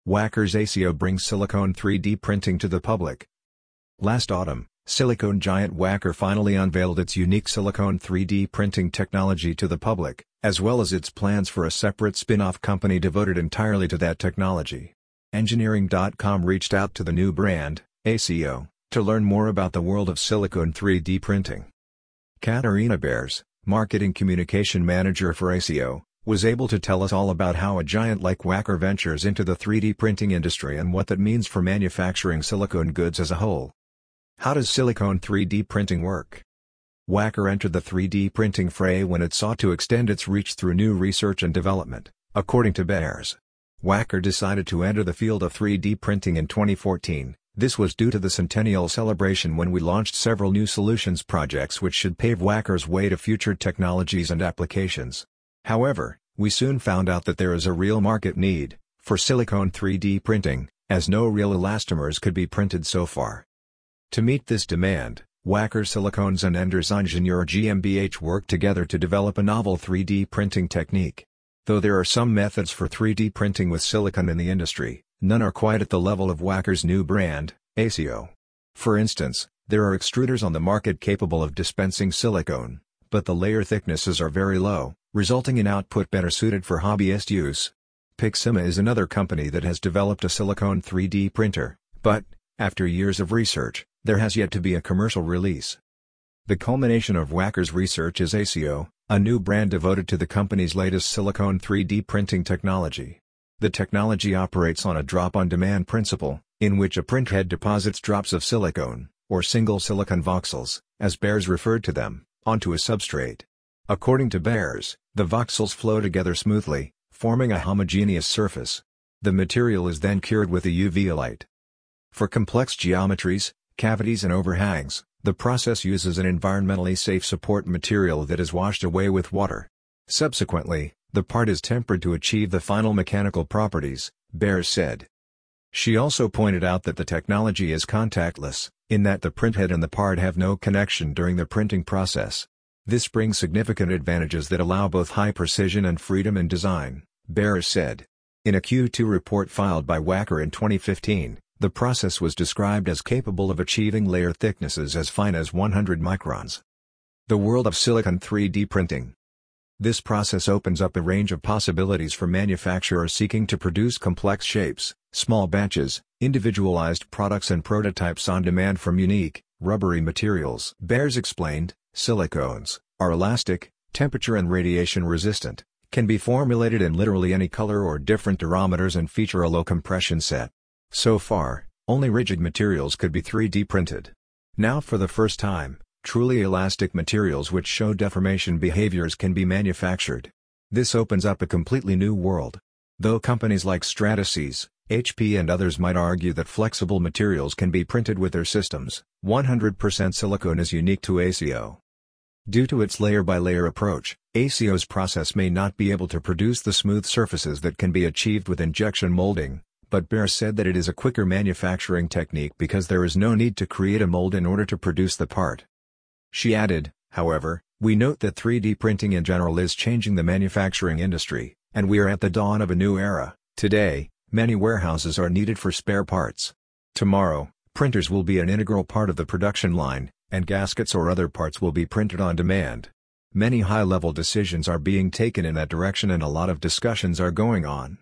Wacker's ACO brings silicone 3D printing to the public. Last autumn, silicone giant Wacker finally unveiled its unique silicone 3D printing technology to the public, as well as its plans for a separate spin-off company devoted entirely to that technology. Engineering.com reached out to the new brand, ACO, to learn more about the world of silicone 3D printing. Katarina Bears, Marketing Communication Manager for ACO, was able to tell us all about how a giant like Wacker ventures into the 3D printing industry and what that means for manufacturing silicone goods as a whole. How does silicone 3D printing work? Wacker entered the 3D printing fray when it sought to extend its reach through new research and development, according to Bears. Wacker decided to enter the field of 3D printing in 2014. This was due to the centennial celebration when we launched several new solutions projects which should pave Wacker's way to future technologies and applications. However, we soon found out that there is a real market need for silicone 3D printing, as no real elastomers could be printed so far. To meet this demand, Wacker Silicones and Enders Ingenieur GmbH worked together to develop a novel 3D printing technique. Though there are some methods for 3D printing with silicone in the industry, none are quite at the level of Wacker's new brand, ACO. For instance, there are extruders on the market capable of dispensing silicone, but the layer thicknesses are very low, resulting in output better suited for hobbyist use. Pixima is another company that has developed a silicone 3D printer, but, after years of research, there has yet to be a commercial release. The culmination of Wacker's research is ACO, a new brand devoted to the company's latest silicone 3D printing technology. The technology operates on a drop-on-demand principle, in which a printhead deposits drops of silicone, or single silicon voxels, as Bears referred to them, onto a substrate. According to Bears, the voxels flow together smoothly, forming a homogeneous surface. The material is then cured with a UV light. For complex geometries, cavities and overhangs, the process uses an environmentally safe support material that is washed away with water. Subsequently, the part is tempered to achieve the final mechanical properties, Bears said. She also pointed out that the technology is contactless, in that the printhead and the part have no connection during the printing process. This brings significant advantages that allow both high precision and freedom in design, Bears said. In a Q2 report filed by Wacker in 2015, the process was described as capable of achieving layer thicknesses as fine as 100 microns. The world of silicone 3D printing. This process opens up a range of possibilities for manufacturers seeking to produce complex shapes, small batches, individualized products and prototypes on demand from unique, rubbery materials. Bears explained, silicones are elastic, temperature and radiation resistant, can be formulated in literally any color or different diameters and feature a low compression set. So far, only rigid materials could be 3D printed. Now for the first time, truly elastic materials which show deformation behaviors can be manufactured. This opens up a completely new world. Though companies like Stratasys, HP and others might argue that flexible materials can be printed with their systems, 100% silicone is unique to ACO. Due to its layer-by-layer approach, ACO's process may not be able to produce the smooth surfaces that can be achieved with injection molding, but Bears said that it is a quicker manufacturing technique because there is no need to create a mold in order to produce the part. She added, however, we note that 3D printing in general is changing the manufacturing industry, and we are at the dawn of a new era. Today, many warehouses are needed for spare parts. Tomorrow, printers will be an integral part of the production line, and gaskets or other parts will be printed on demand. Many high-level decisions are being taken in that direction and a lot of discussions are going on.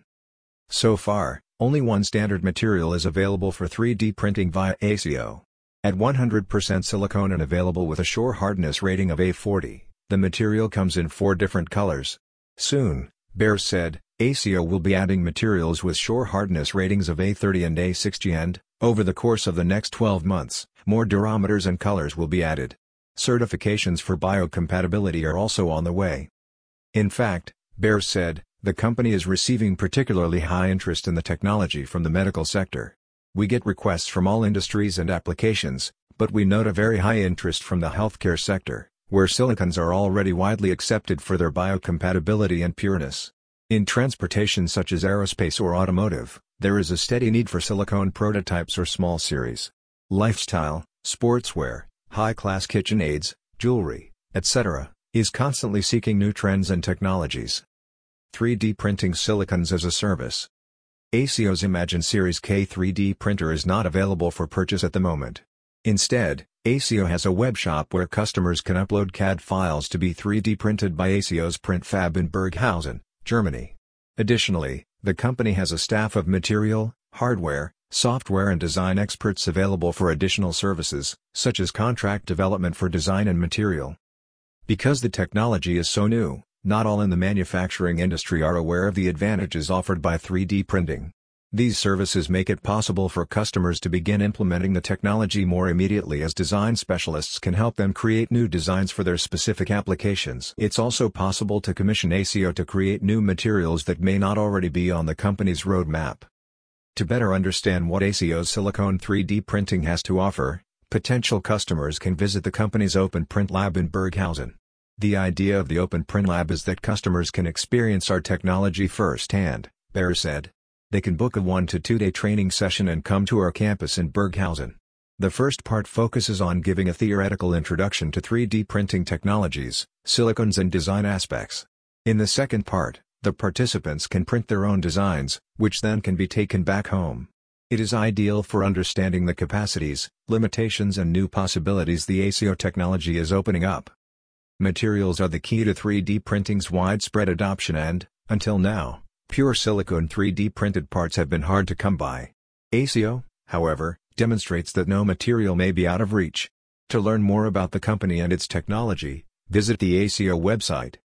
So far, only one standard material is available for 3D printing via ACO. At 100% silicone and available with a Shore hardness rating of A40, the material comes in 4 different colors. Soon, Bears said, ACO will be adding materials with Shore hardness ratings of A30 and A60 and, over the course of the next 12 months, more durometers and colors will be added. Certifications for biocompatibility are also on the way. In fact, Bears said, the company is receiving particularly high interest in the technology from the medical sector. We get requests from all industries and applications, but we note a very high interest from the healthcare sector, where silicones are already widely accepted for their biocompatibility and pureness. In transportation such as aerospace or automotive, there is a steady need for silicone prototypes or small series. Lifestyle, sportswear, high-class kitchen aids, jewelry, etc., is constantly seeking new trends and technologies. 3D printing silicones as a service. ASIO's Imagine Series K 3D printer is not available for purchase at the moment. Instead, ASIO has a web shop where customers can upload CAD files to be 3D printed by ASIO's print fab in Burghausen, Germany. Additionally, the company has a staff of material, hardware, software and design experts available for additional services, such as contract development for design and material. Because the technology is so new, not all in the manufacturing industry are aware of the advantages offered by 3D printing. These services make it possible for customers to begin implementing the technology more immediately, as design specialists can help them create new designs for their specific applications. It's also possible to commission ASIO to create new materials that may not already be on the company's roadmap. To better understand what ASIO's Silicone 3D printing has to offer, potential customers can visit the company's Open Print Lab in Burghausen. The idea of the Open Print Lab is that customers can experience our technology firsthand, Baer said. They can book a 1 to 2 day training session and come to our campus in Burghausen. The first part focuses on giving a theoretical introduction to 3D printing technologies, silicones and design aspects. In the second part, the participants can print their own designs, which then can be taken back home. It is ideal for understanding the capacities, limitations and new possibilities the ASIO technology is opening up. Materials are the key to 3D printing's widespread adoption and, until now, pure silicone 3D printed parts have been hard to come by. ASIO, however, demonstrates that no material may be out of reach. To learn more about the company and its technology, visit the ASIO website.